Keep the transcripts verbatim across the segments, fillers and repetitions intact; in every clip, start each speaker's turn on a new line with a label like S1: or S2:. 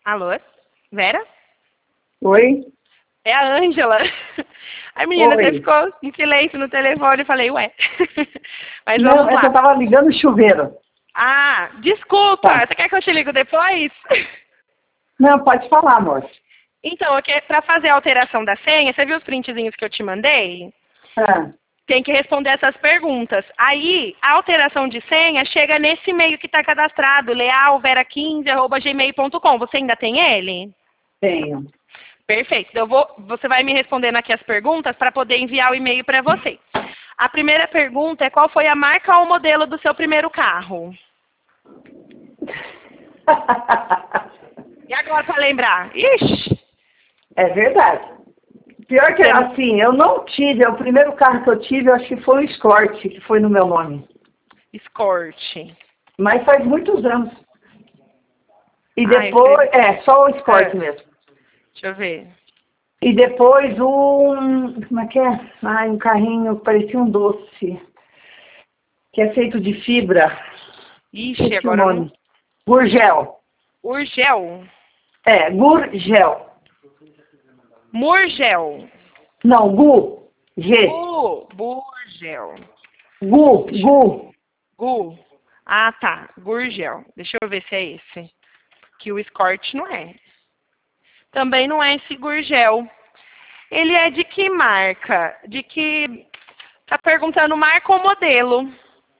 S1: Alô? Vera?
S2: Oi?
S1: É a Ângela. A menina
S2: Oi.
S1: até ficou em silêncio no telefone. Eu falei, ué. Mas
S2: Não,
S1: vamos
S2: é que eu
S1: lá.
S2: tava ligando o chuveiro.
S1: Ah, desculpa.
S2: Tá.
S1: Você quer que eu te ligo depois?
S2: Não, pode falar, amor.
S1: Então, para fazer a alteração da senha, você viu os printzinhos que eu te mandei?
S2: Ah,
S1: Tem que responder essas perguntas. Aí, a alteração de senha chega nesse e-mail que está cadastrado, lealvera quinze arroba gmail ponto com. Você ainda tem ele?
S2: tenho.
S1: Perfeito. Eu vou, você vai me respondendo aqui as perguntas para poder enviar o e-mail para você. A primeira pergunta é qual foi a marca ou modelo do seu primeiro carro? E agora para lembrar? Ixi!
S2: É verdade. Pior que,
S1: Você não-
S2: assim, eu não tive, o primeiro carro que eu tive, eu acho que foi o Escort, que foi no meu nome.
S1: Escort.
S2: Mas faz muitos anos. E
S1: Ah, eu
S2: depois,
S1: escrevi.
S2: é, só o Escort
S1: Ah,
S2: mesmo.
S1: deixa eu ver.
S2: E depois um, como é que é? Ai, um carrinho que parecia um doce, que é feito de fibra.
S1: Ixi,
S2: Esqueci o
S1: agora eu não...
S2: nome. Gurgel.
S1: Urgel.
S2: É, Gurgel.
S1: Murgel.
S2: Não, Gu. G.
S1: Gu. Burgel.
S2: Gu,
S1: Deixa eu...
S2: Gu.
S1: Gu. Ah, tá. Gurgel. Deixa eu ver se é esse. Que o Escort não é. Também não é esse Gurgel. Ele é de que marca? De que... Tá perguntando marca ou modelo?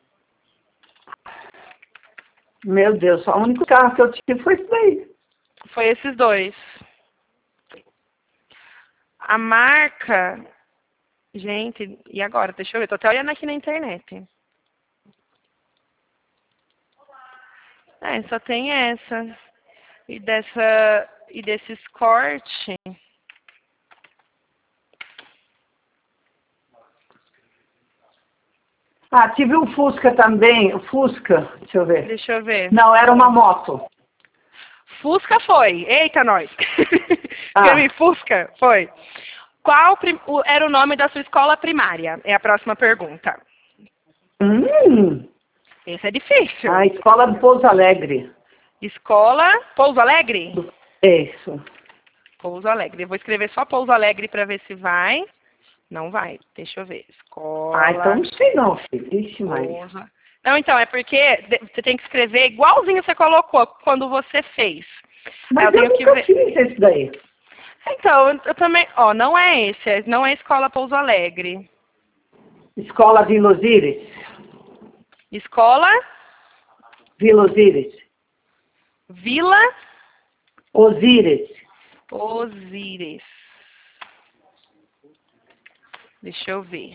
S2: Meu Deus, só o único carro que eu tive foi isso daí.
S1: Foi esses dois. A marca... Gente, e agora? Deixa eu ver. Tô até olhando aqui na internet. É, só tem essa. E dessa... E desse Escort...
S2: Ah, tive um Fusca também, o Fusca, deixa eu ver.
S1: Deixa eu ver.
S2: Não, era uma moto.
S1: Fusca foi. Eita, nós.
S2: Ah,
S1: Escrevi Fusca? Foi. Qual prim- o- era o nome da sua escola primária? É a próxima pergunta.
S2: hum,
S1: Esse é difícil.
S2: a escola do Pouso Alegre.
S1: Escola Pouso Alegre?
S2: É isso.
S1: Pouso Alegre. Eu vou escrever só Pouso Alegre para ver se vai. Não vai. Deixa eu ver.
S2: Ah, então
S1: Escola
S2: não sei não, filho. Ixi, Maria.
S1: Pouso. Não, então, é porque de- você tem que escrever igualzinho você colocou quando você fez. Aí eu
S2: Mas eu
S1: tenho que
S2: nunca
S1: ver.
S2: fiz esse daí.
S1: Então, eu eu também. Ó, não é esse. Não é Escola Pouso Alegre.
S2: Escola Vila Osíris.
S1: Escola
S2: Vila Osíris.
S1: Vila
S2: Osíris.
S1: Osíris. Deixa eu ver.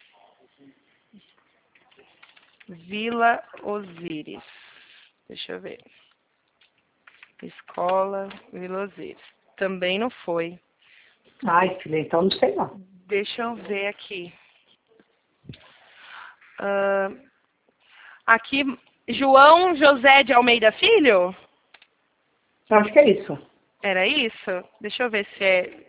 S1: Vila Osíris. Deixa eu ver. Escola Vila Osíris. Também não foi.
S2: Ai, filha, então não sei não.
S1: Deixa eu ver aqui. Ah, aqui, João José de Almeida Filho?
S2: Eu acho que é isso.
S1: Era isso? Deixa eu ver se é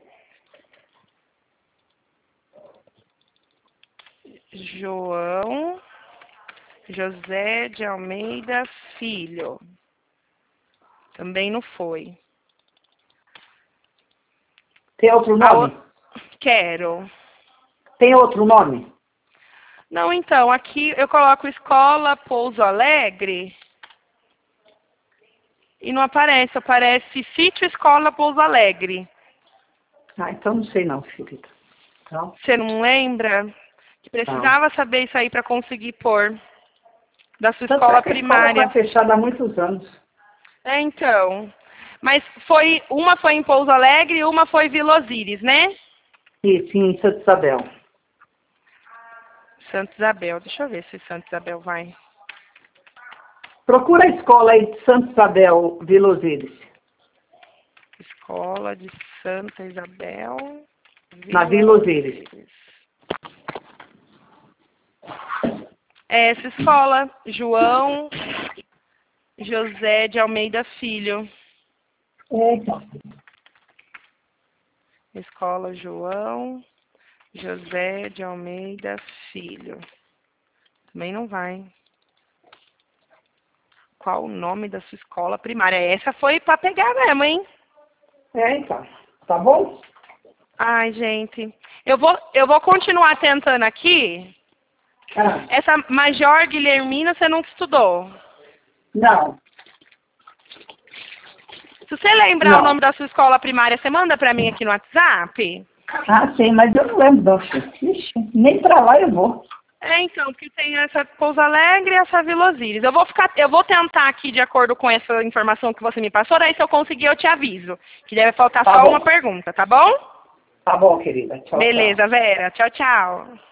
S1: João José de Almeida Filho. Também não foi.
S2: Tem outro
S1: A
S2: nome?
S1: o... Quero.
S2: Tem outro nome?
S1: Não, então, aqui eu coloco Escola Pouso Alegre e não aparece. Aparece Sítio Escola Pouso Alegre.
S2: Ah, então não sei não, filha. Não?
S1: Você não lembra? Que
S2: Não.
S1: precisava saber isso aí para conseguir pôr da sua
S2: Tanto é
S1: escola
S2: que a escola está
S1: primária.
S2: fechada há muitos anos.
S1: É, então. Mas foi, uma foi em Pouso Alegre e uma foi em Vila Osíris, né?
S2: Isso, em Santa Isabel.
S1: Santa Isabel. Deixa eu ver se Santa Isabel vai.
S2: Procura a escola aí de Santa Isabel, Vila Osíris.
S1: Escola de Santa Isabel.
S2: Na Vila Osíris.
S1: É essa escola, João José de Almeida Filho.
S2: Eita.
S1: Escola João José de Almeida Filho. Também não vai. Qual o nome da sua escola primária? Essa foi pra pegar mesmo, hein?
S2: É, então. Tá bom?
S1: Ai, gente. Eu vou, eu vou continuar tentando aqui.
S2: Ah,
S1: Essa Major Guilhermina você nunca estudou.
S2: não,
S1: Se você lembrar o
S2: não.
S1: nome da sua escola primária, você manda pra mim aqui no WhatsApp?
S2: Ah, sim, mas eu não lembro, não. Ixi, nem pra lá eu vou.
S1: É, então, porque tem essa Pouso Alegre e essa Vila Osíris. Eu vou ficar, eu vou tentar aqui de acordo com essa informação que você me passou, daí se eu conseguir eu te aviso. Que deve faltar
S2: Tá
S1: só
S2: bom.
S1: uma pergunta, tá bom?
S2: Tá bom, querida. Tchau, tchau.
S1: Beleza, Vera. Tchau, tchau.